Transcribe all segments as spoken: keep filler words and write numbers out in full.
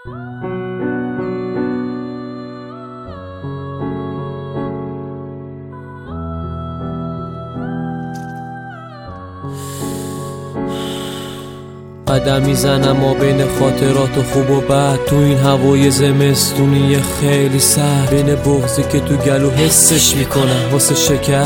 قدم میزنم ما بین خاطرات خوب و بد، تو این هوای زمستونی خیلی سرد، بین بغضی که تو گلو حسش میکنم، واسه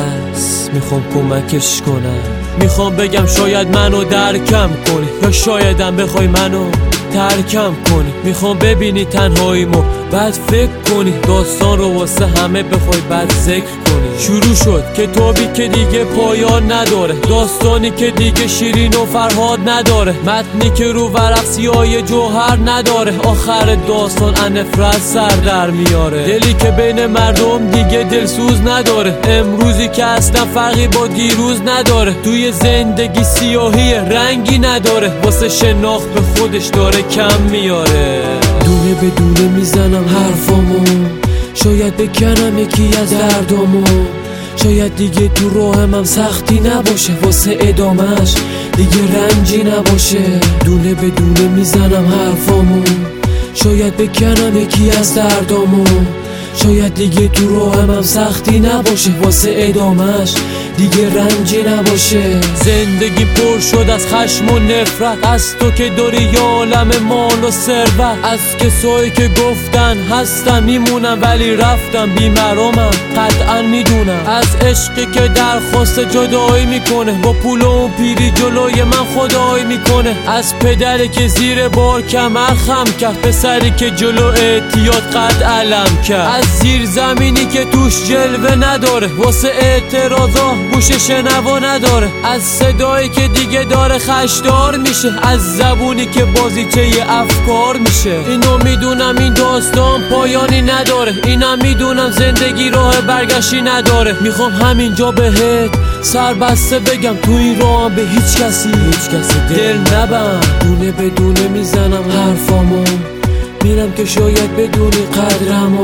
شکست میخوام کمکش کنم. میخوام بگم شاید منو درکم کنی، یا شایدم بخوای منو ترکم کنی. میخوام ببینی تنهاییمو بعد فکر کنی، داستان رو واسه همه بخوای بعد ذکر کنی. شروع شد کتابی که دیگه پایان نداره، داستانی که دیگه شیرین و فرهاد نداره، متنی که رو ورق سیاه جوهر نداره، آخر داستان نفرت سر در میاره. دلی که بین مردم دیگه دلسوز نداره، امروزی که اصلا فرقی با دیروز نداره، توی زندگی سیاهی رنگی نداره، واسه شناخت به خودش داره کم میاره. دونه به دونه میزنم حرفامو، شاید بکنم یکی از دردامو، شاید دیگه تو راهم هم سختی نباشه، واسه ادامش دیگه رنجی نباشه. دونه به دونه میزنم حرفامو، شاید بکنم یکی از دردامو، شاید دیگه تو راهم هم سختی نباشه، واسه ادامش دیگه رنجی نباشه. زندگی پر شد از خشم و نفرت، از تو که داری یه عالم مال و ثروت، از کسایی که گفتن هستم میمونم ولی رفتم بیمرامم قطعا میدونم، از عشقی که درخواست جدایی میکنه، با پول و پیری جلوی من خدایی میکنه، از پدری که زیر بار کمر خم کرد، پسری که جلو اعتیاد قد علم کرد، از زیر زمینی که توش جلوه نداره، واسه اعتراضا گوش شنوا نداره، از صدایی که دیگه داره خشدار میشه، از زبونی که بازیچه افکار میشه. اینو میدونم این داستان پایانی نداره، اینم میدونم زندگی راه برگشتی نداره. میخوام همینجا بهت سربسته بگم تو این راهم به هیچ کسی هیچ کسی دل نبند. دونه به دونه میزنم حرفامو، میرم که شاید بدونی قدرمو،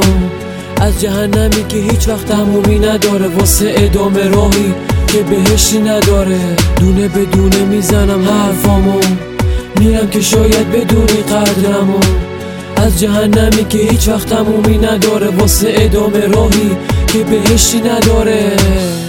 از جهنمی که هیچ وقت تمومی نداره، واسه ادامه راهی که بهشتی نداره. دونه به دونه میزنم حرفامو، میرم که شاید بدونی قدرمو، از جهنمی که هیچ وقت تمومی نداره، واسه ادامه راهی که بهشتی نداره.